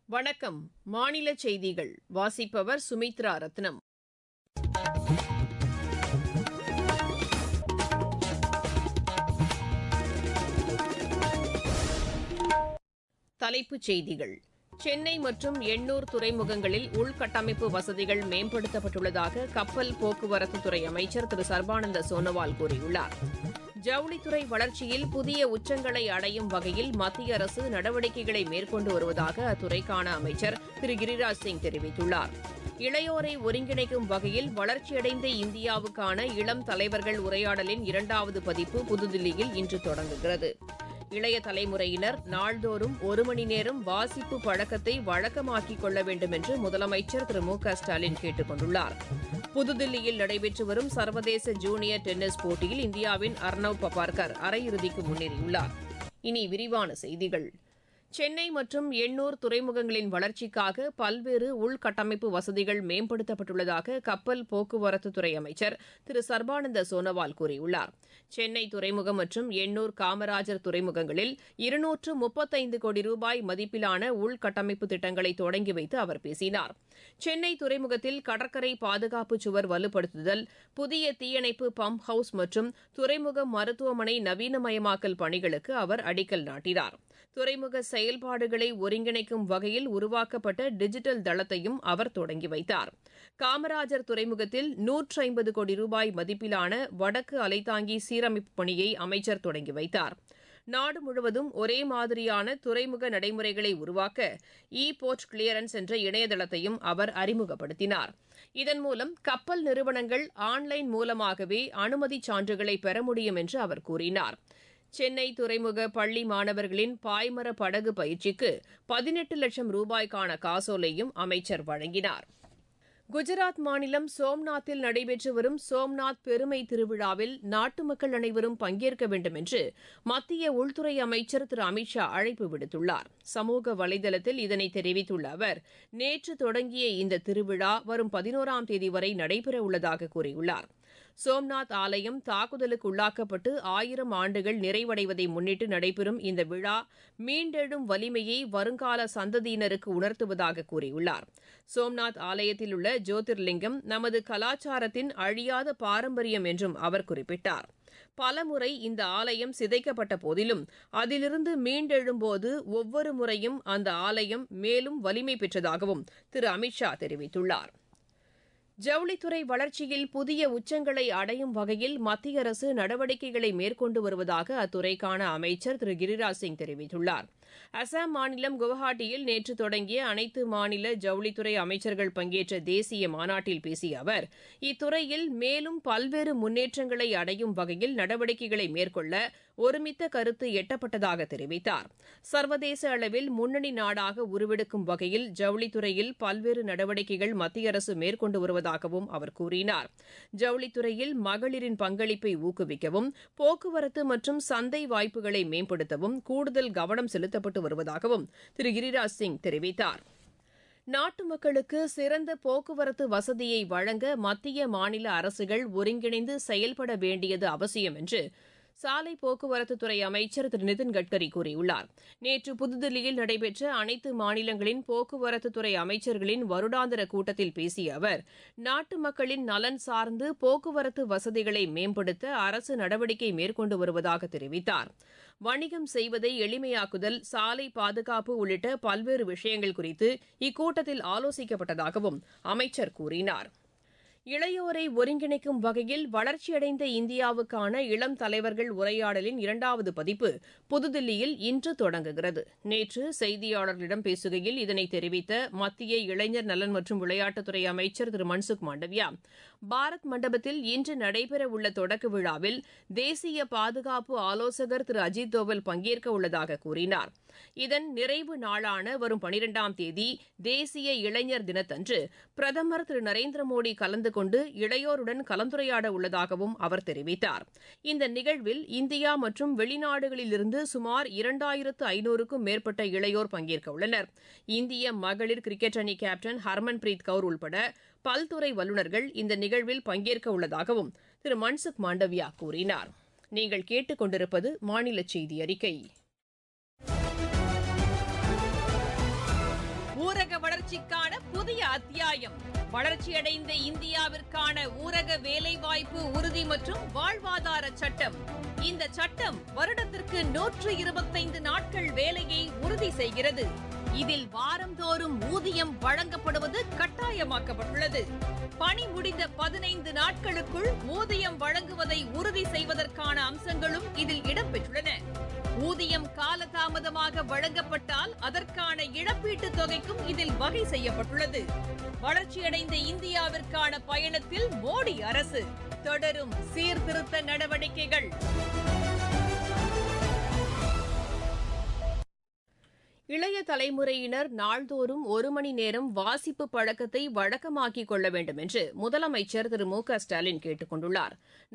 வணக்கம். மாநில செய்திகள் வாசிப்பவர் சுமித்ரா ரத்னம். தலைப்புச் செய்திகள். சென்னை மற்றும் எண்ணூர் துறைமுகங்களில் உள்கட்டமைப்பு வசதிகள் மேம்படுத்தப்பட்டுள்ளதாக கப்பல் போக்குவரத்துத்துறை அமைச்சர் திரு சர்பானந்த சோனோவால் கூறியுள்ளார். ஜவுளித்துறை வளர்ச்சியில் புதிய உச்சங்களை அடையும் வகையில் மத்திய அரசு நடவடிக்கைகளை மேற்கொண்டு வருவதாக அத்துறைக்கான அமைச்சர் திரு கிரிராஜ் சிங் தெரிவித்துள்ளார். இளையோரை ஒருங்கிணைக்கும் வகையில் வளர்ச்சியடைந்த இந்தியாவுக்கான இளம் தலைவர்கள் உரையாடலின் 2வது பதிப்பு புதுதில்லியில் இன்று தொடங்குகிறது. இளைய தலைமுறையினர் நாள்தோறும் 1 மணி நேரம் வாசிப்பு பழக்கத்தை வழக்கமாக்கிக் கொள்ள வேண்டும் என்று முதலமைச்சர் திரு மு க ஸ்டாலின் கேட்டுக் கொண்டுள்ளார். புதுதில்லியில் நடைபெற்று வரும் சர்வதேச ஜூனியர் டென்னிஸ் போட்டியில் இந்தியாவின் அர்னவ் பபார்கர் அரையிறுதிக்கு முன்னேறியுள்ளார். இனி விரிவான செய்திகள். சென்னை மற்றும் எண்ணூர் துறைமுகங்களின் வளர்ச்சிக்காக பல்வேறு உள்கட்டமைப்பு வசதிகள் மேம்படுத்தப்பட்டுள்ளதாக கப்பல் போக்குவரத்துத்துறை அமைச்சர் திரு சர்பானந்த சோனோவால் கூறியுள்ளார். சென்னை துறைமுகம் மற்றும் எண்ணூர் காமராஜர் துறைமுகங்களில் 235 கோடி ரூபாய் மதிப்பிலான உள்கட்டமைப்பு திட்டங்களை தொடங்கி வைத்து அவர் பேசினார். சென்னை துறைமுகத்தில் கடற்கரை பாதுகாப்பு சுவர் வலுப்படுத்துதல், புதிய தீயணைப்பு பம்ப் ஹவுஸ் மற்றும் துறைமுக மருத்துவமனை நவீனமயமாக்கல் பணிகளுக்கு அவர் அடிக்கல் நாட்டினார். துறைமுக செயல்பாடுகளை ஒருங்கிணைக்கும் வகையில் உருவாக்கப்பட்ட டிஜிட்டல் தளத்தையும் அவர் தொடங்கி வைத்தார். காமராஜர் துறைமுகத்தில் 150 கோடி ரூபாய் மதிப்பிலான வடக்கு அலைதாங்கி சீரமைப்பு பணியை அமைச்சர் தொடங்கி வைத்தார். நாடு முழுவதும் ஒரே மாதிரியான துறைமுக நடைமுறைகளை உருவாக்க போர்ட் கிளியரன்ஸ் என்ற இணையதளத்தையும் அவர் அறிமுகப்படுத்தினார். இதன் மூலம் கப்பல் நிறுவனங்கள் ஆன்லைன் மூலமாகவே அனுமதிச் சான்றுகளை பெற முடியும் என்று அவர் கூறினார். சென்னை துறைமுக பள்ளி மாணவர்களின் பாய்மர படகு பயிற்சிக்கு 18 லட்சம் ரூபாய்க்கான காசோலையும் அமைச்சர் வழங்கினார். குஜராத் மாநிலம் சோம்நாத்தில் நடைபெற்று வரும் சோம்நாத் பெருமை திருவிழாவில் நாட்டு மக்கள் அனைவரும் பங்கேற்க வேண்டும் என்று மத்திய உள்துறை அமைச்சர் திரு அமித் ஷா அழைப்பு விடுத்துள்ளார். சமூக வலைதளத்தில் இதனை தெரிவித்துள்ள அவர், நேற்று தொடங்கிய இந்த திருவிழா வரும் 11ஆம் தேதி வரை நடைபெறவுள்ளதாக கூறியுள்ளார். சோம்நாத் ஆலயம் தாக்குதலுக்கு உள்ளாக்கப்பட்டு 1000 ஆண்டுகள் நிறைவடைவதை முன்னிட்டு நடைபெறும் இந்த விழா மீண்டெழும் வலிமையை வருங்கால சந்ததியினருக்கு உணர்த்துவதாக கூறியுள்ளார். சோம்நாத் ஆலயத்தில் உள்ள ஜோதிர்லிங்கம் நமது கலாச்சாரத்தின் அழியாத பாரம்பரியம் என்றும் அவர் குறிப்பிட்டார். பலமுறை இந்த ஆலயம் சிதைக்கப்பட்ட போதிலும் அதிலிருந்து மீண்டெழும்போது ஒவ்வொரு முறையும் அந்த ஆலயம் மேலும் வலிமை பெற்றதாகவும் திரு அமித் ஷா தெரிவித்துள்ளார். ஜவுளித்துறை வளர்ச்சியில் புதிய உச்சங்களை அடையும் வகையில் மத்திய அரசு நடவடிக்கைகளை மேற்கொண்டு வருவதாக அத்துறைக்கான அமைச்சர் திரு கிரிராஜ் சிங் தெரிவித்துள்ளார். அசாம் மாநிலம் குவஹாட்டியில் நேற்று தொடங்கிய அனைத்து மாநில ஜவுளித்துறை அமைச்சர்கள் பங்கேற்ற தேசிய மாநாட்டில் பேசிய அவர், இத்துறையில் மேலும் பல்வேறு முன்னேற்றங்களை அடையும் வகையில் நடவடிக்கைகளை மேற்கொள்ள ஒருமித்த கருத்து எட்டப்பட்டதாக தெரிவித்தார். சர்வதேச அளவில் முன்னணி நாடாக உருவெடுக்கும் வகையில் ஜவுளித்துறையில் பல்வேறு நடவடிக்கைகள் மத்திய அரசு மேற்கொண்டு வருவதாகவும் அவர் கூறினார். ஜவுளித்துறையில் மகளிரின் பங்களிப்பை ஊக்குவிக்கவும், போக்குவரத்து மற்றும் சந்தை வாய்ப்புகளை மேம்படுத்தவும் கூடுதல் கவனம் செலுத்தப்பட்டு வருவதாகவும் திரு கிரிராஜ் சிங் தெரிவித்தார். நாட்டு மக்களுக்கு சிறந்த போக்குவரத்து வசதியை வழங்க மத்திய மாநில அரசுகள் ஒருங்கிணைந்து செயல்பட வேண்டியது அவசியம் என்று சாலை போக்குவரத்துத்துறை அமைச்சர் திரு நிதின் கட்கரி கூறியுள்ளார். நேற்று புதுதில்லியில் நடைபெற்ற அனைத்து மாநிலங்களின் போக்குவரத்துத்துறை அமைச்சர்களின் வருடாந்திர கூட்டத்தில் பேசிய அவர், நாட்டு மக்களின் நலன் சார்ந்து போக்குவரத்து வசதிகளை மேம்படுத்த அரசு நடவடிக்கை மேற்கொண்டு வருவதாக தெரிவித்தார். வணிகம் செய்வதை எளிமையாக்குதல், சாலை பாதுகாப்பு உள்ளிட்ட பல்வேறு விஷயங்கள் குறித்து இக்கூட்டத்தில் ஆலோசிக்கப்பட்டதாகவும் அமைச்சர் கூறினார். இளையோரை ஒருங்கிணைக்கும் வகையில் வளர்ச்சியடைந்த இந்தியாவுக்கான இளம் தலைவர்கள் உரையாடலின் 2வது பதிப்பு புதுதில்லியில் இன்று தொடங்குகிறது. நேற்று செய்தியாளர்களிடம் பேசுகையில் இதனை தெரிவித்த மத்திய இளைஞர் நலன் மற்றும் விளையாட்டுத்துறை அமைச்சர் திரு மன்சுக் மாண்டவியா, பாரத் மண்டபத்தில் இன்று நடைபெறவுள்ள தொடக்க விழாவில் தேசிய பாதுகாப்பு ஆலோசகர் திரு அஜித் தோவல் பங்கேற்க உள்ளதாக கூறினார். இதன் நிறைவு நாளான வரும் 12ஆம் தேதி தேசிய இளைஞர் தினத்தன்று பிரதமர் திரு நரேந்திர மோடி கலந்து கொண்டு இளையோருடன் கலந்துரையாட உள்ளதாகவும் அவர் தெரிவித்தார். இந்த நிகழ்வில் இந்தியா மற்றும் வெளிநாடுகளிலிருந்து சுமார் 2500க்கும் மேற்பட்ட இளையோர் பங்கேற்க உள்ளனர். இந்திய மகளிர் கிரிக்கெட் அணி கேப்டன் ஹர்மன்பிரீத் கவுர் உள்பட பல்துறை வல்லுநர்கள் இந்த நிகழ்வில் பங்கேற்க உள்ளதாகவும் திரு மன்சுக் மாண்டவியா கூறினார். நீங்கள் கேட்டுக் கொண்டிருப்பது மாநில செய்தி அறிக்கை. வளர்ச்சிக்கான புதிய அத்தியாயம். வளர்ச்சியடைந்த இந்தியாவிற்கான ஊரக வேலைவாய்ப்பு உறுதி மற்றும் வாழ்வாதார சட்டம். இந்த சட்டம் வருடத்திற்கு 125 நாட்கள் வேலையை உறுதி செய்கிறது. இதில் வாரந்தோறும் ஊதியம் வழங்கப்படுவது கட்டாயமாக்கப்பட்டுள்ளது. பணி முடிந்த 15 நாட்களுக்குள் ஊதியம் வழங்குவதை உறுதி செய்வதற்கான அம்சங்களும் இதில் இடம்பெற்றுள்ளன. ஊதியம் காலதாமதமாக வழங்கப்பட்டால் அதற்கான இழப்பீட்டுத் தொகைக்கும் இதில் வகை செய்யப்பட்டுள்ளது. வளர்ச்சியடைந்த இந்தியாவிற்கான பயணத்தில் மோடி அரசு தொடரும் சீர்திருத்த நடவடிக்கைகள். இளைய தலைமுறையினர் நாள்தோறும் 1 மணி நேரம் வாசிப்பு பழக்கத்தை வழக்கமாக்கிக் கொள்ள வேண்டும் என்று முதலமைச்சர் திரு மு.க.ஸ்டாலின் கேட்டுக் கொண்டுள்ளார்.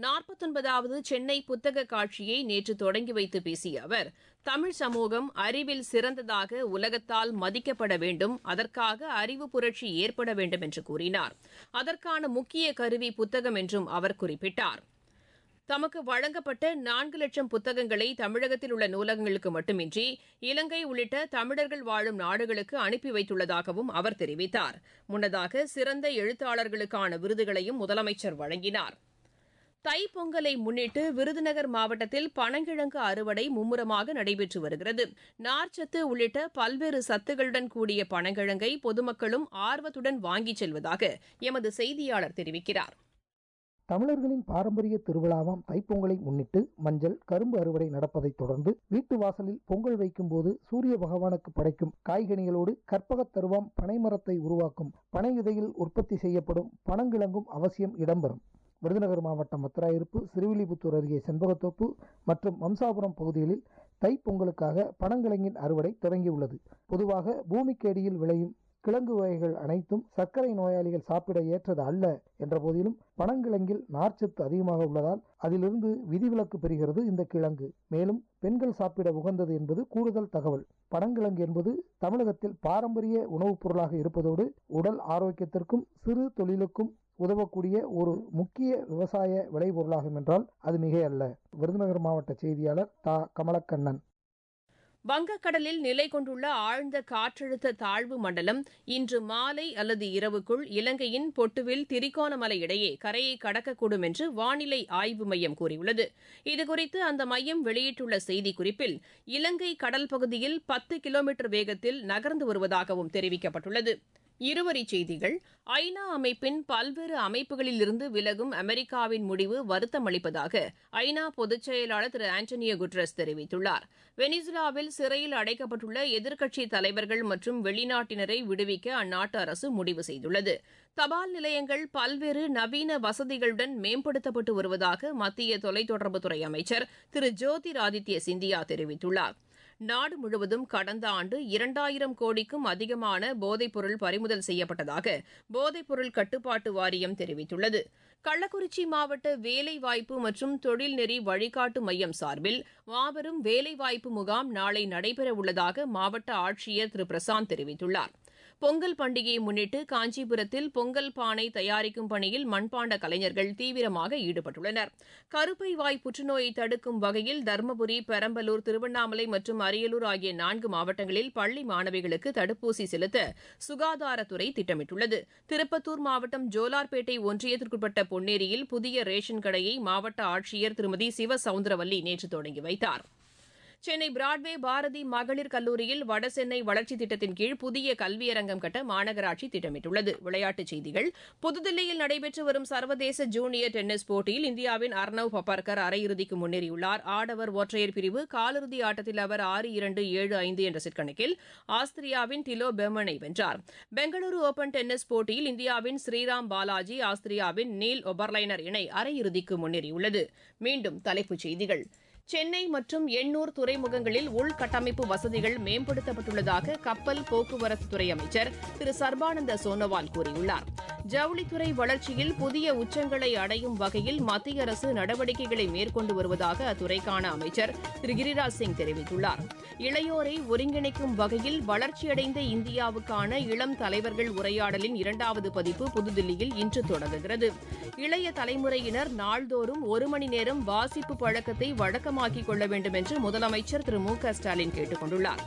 49வது சென்னை புத்தக காட்சியை நேற்று தொடங்கி வைத்து பேசிய அவர், தமிழ் சமூகம் அறிவில் சிறந்ததாக உலகத்தால் மதிக்கப்பட வேண்டும், அதற்காக அறிவு புரட்சி ஏற்பட வேண்டும் என்று கூறினார். அதற்கான முக்கிய கருவி புத்தகம் என்றும் அவர் குறிப்பிட்டார். தமக்கு வழங்கப்பட்ட 4 லட்சம் புத்தகங்களை தமிழகத்தில் உள்ள நூலகங்களுக்கு மட்டுமின்றி இலங்கை உள்ளிட்ட தமிழர்கள் வாழும் நாடுகளுக்கு அனுப்பி வைத்துள்ளதாகவும் அவர் தெரிவித்தார். முன்னதாக சிறந்த எழுத்தாளர்களுக்கான விருதுகளையும் முதலமைச்சர் வழங்கினார். தைப்பொங்கலை முன்னிட்டு விருதுநகர் மாவட்டத்தில் பனங்கிழங்கு அறுவடை மும்முரமாக நடைபெற்று வருகிறது. நார்ச்சத்து உள்ளிட்ட பல்வேறு சத்துகளுடன் கூடிய பனங்கிழங்கை பொதுமக்களும் ஆர்வத்துடன் வாங்கிச் செல்வதாக எமது செய்தியாளர் தெரிவிக்கிறார். தமிழர்களின் பாரம்பரிய திருவிழாவாம் தைப்பொங்கலை முன்னிட்டு மஞ்சள், கரும்பு அறுவடை நடப்பதைத் தொடர்ந்து வீட்டு வாசலில் பொங்கல் வைக்கும் போது சூரிய பகவானுக்கு படைக்கும் காய்கனிகளோடு கற்பகத் தருவாம் பனைமரத்தை உருவாக்கும் பனையுதையில் உற்பத்தி செய்யப்படும் பனங்கிழங்கும் அவசியம் இடம்பெறும். விருதுநகர் மாவட்டம் மத்துராயிருப்பு, சிறுவில்லிபுத்தூர் அருகே செண்பகத்தோப்பு மற்றும் வம்சாபுரம் பகுதிகளில் தைப்பொங்கலுக்காக பனங்கிழங்கின் அறுவடை தொடங்கியுள்ளது. பொதுவாக பூமிக்கடியில் விளையும் கிழங்கு வகைகள் அனைத்தும் சர்க்கரை நோயாளிகள் சாப்பிட ஏற்றது அல்ல என்ற போதிலும் பனங்கிழங்கில் நார்ச்சத்து அதிகமாக உள்ளதால் அதிலிருந்து விதிவிலக்கு பெறுகிறது இந்த கிழங்கு. மேலும் பெண்கள் சாப்பிட உகந்தது என்பது கூடுதல் தகவல். பனங்கிழங்கு என்பது தமிழகத்தில் பாரம்பரிய உணவுப் பொருளாக இருப்பதோடு உடல் ஆரோக்கியத்திற்கும் சிறு தொழிலுக்கும் உதவக்கூடிய ஒரு முக்கிய விவசாய விளைபொருளாகும் என்றால் அது மிகையல்ல. விருதுநகர் மாவட்ட செய்தியாளர் தா. கமலக்கண்ணன். வங்கக்கடலில் நிலை கொண்டுள்ள ஆழ்ந்த காற்றழுத்த தாழ்வு மண்டலம் இன்று மாலை அல்லது இரவுக்குள் இலங்கையின் பொட்டுவில் திரிகோணமலை இடையே கரையை கடக்கக்கூடும் என்று வானிலை ஆய்வு மையம் கூறியுள்ளது. இதுகுறித்து அந்த மையம் வெளியிட்டுள்ள செய்திக்குறிப்பில் இலங்கை கடல் பகுதியில் 10 கிலோமீட்டர் வேகத்தில் நகர்ந்து வருவதாகவும் தெரிவிக்கப்பட்டுள்ளது. இருவரிச் செய்திகள். ஐநா அமைப்பின் பல்வேறு அமைப்புகளிலிருந்து விலகும் அமெரிக்காவின் முடிவு வருத்தம் அளிப்பதாக ஐநா பொதுச் செயலாளர் திரு ஆண்டனியோ குட்ரஸ் தெரிவித்துள்ளார். வெனிசுலாவில் சிறையில் அடைக்கப்பட்டுள்ள எதிர்க்கட்சித் தலைவர்கள் மற்றும் வெளிநாட்டினரை விடுவிக்க அந்நாட்டு அரசு முடிவு செய்துள்ளது. தபால் நிலையங்கள் பல்வேறு நவீன வசதிகளுடன் மேம்படுத்தப்பட்டு வருவதாக மத்திய தொலைத்தொடர்புத்துறை அமைச்சர் திரு ஜோதிராதித்ய சிந்தியா தெரிவித்துள்ளார். நாடு முழுவதும் கடந்த ஆண்டு 2000 கோடிக்கும் அதிகமான போதைப்பொருள் பறிமுதல் செய்யப்பட்டதாக போதைப்பொருள் கட்டுப்பாட்டு வாரியம் தெரிவித்துள்ளது. கள்ளக்குறிச்சி மாவட்ட வேலைவாய்ப்பு மற்றும் தொழில்நெறி வழிகாட்டு மையம் சார்பில் மாபெரும் வேலைவாய்ப்பு முகாம் நாளை நடைபெறவுள்ளதாக மாவட்ட ஆட்சியர் திரு பிரசாந்த் தெரிவித்துள்ளார். பொங்கல் பண்டிகையை முன்னிட்டு காஞ்சிபுரத்தில் பொங்கல் பானை தயாரிக்கும் பணியில் மண்பாண்ட கலைஞர்கள் தீவிரமாக ஈடுபட்டுள்ளனர். கருப்பை வாய் புற்றுநோயை தடுக்கும் வகையில் தருமபுரி, பெரம்பலூர், திருவண்ணாமலை மற்றும் அரியலூர் ஆகிய 4 மாவட்டங்களில் பள்ளி மாணவிகளுக்கு தடுப்பூசி செலுத்த சுகாதாரத்துறை திட்டமிட்டுள்ளது. திருப்பத்தூர் மாவட்டம் ஜோலார்பேட்டை ஒன்றியத்திற்குட்பட்ட பொன்னேரியில் புதிய ரேஷன் கடையை மாவட்ட ஆட்சியர் திருமதி சிவசவுந்தரவல்லி நேற்று தொடங்கி வைத்தார். சென்னை பிராட்வே பாரதி மகளிர் கல்லூரியில் வடசென்னை வளர்ச்சித் திட்டத்தின் கீழ் புதிய கல்வியரங்கம் கட்ட மாநகராட்சி திட்டமிட்டுள்ளது. விளையாட்டுச் செய்திகள். புதுதில்லியில் நடைபெற்று வரும் சர்வதேச ஜூனியர் டென்னிஸ் போட்டியில் இந்தியாவின் அர்னவ் பப்பார்கர் அரையிறுதிக்கு முன்னேறியுள்ளார். ஆடவர் ஒற்றையர் பிரிவு காலிறுதி ஆட்டத்தில் அவர் 6-2, 7-5 என்ற செட் கணக்கில் ஆஸ்திரியாவின் டிலோ பெர்மனை வென்றார். பெங்களூரு ஓபன் டென்னிஸ் போட்டியில் இந்தியாவின் ஸ்ரீராம் பாலாஜி, ஆஸ்திரியாவின் நீல் ஒபர்லைனர் இணை அரையிறுதிக்கு முன்னேறியுள்ளது. மீண்டும் தலைப்புச் செய்திகள். சென்னை மற்றும் எண்ணூர் துறைமுகங்களில் உள்கட்டமைப்பு வசதிகள் மேம்படுத்தப்பட்டுள்ளதாக கப்பல் போக்குவரத்துத்துறை அமைச்சர் திரு சர்பானந்த சோனோவால் கூறியுள்ளார். ஜவுளித்துறை வளர்ச்சியில் புதிய உச்சங்களை அடையும் வகையில் மத்திய அரசு நடவடிக்கைகளை மேற்கொண்டு வருவதாக அத்துறைக்கான அமைச்சர் திரு கிரிராஜ் சிங் தெரிவித்துள்ளார். இளையோரை ஒருங்கிணைக்கும் வகையில் வளர்ச்சியடைந்த இந்தியாவுக்கான இளம் தலைவர்கள் உரையாடலின் 2வது பதிப்பு புதுதில்லியில் இன்று தொடங்குகிறது. இளைய தலைமுறையினர் நாள்தோறும் 1 மணி நேரம் வாசிப்பு பழக்கத்தை வழக்கமாக்கிக் கொள்ள வேண்டும் என்று முதலமைச்சர் திரு மு.க.ஸ்டாலின் கேட்டுக் கொண்டுள்ளார்.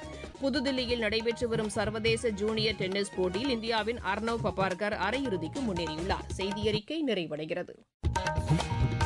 புதுதில்லியில் நடைபெற்று வரும் சர்வதேச ஜூனியர் டென்னிஸ் போட்டியில் இந்தியாவின் அர்னவ் பபார்கர் அரையிறுதிக்கு முன்னேறியுள்ளார். செய்தியறிக்கை நிறைவடைகிறது.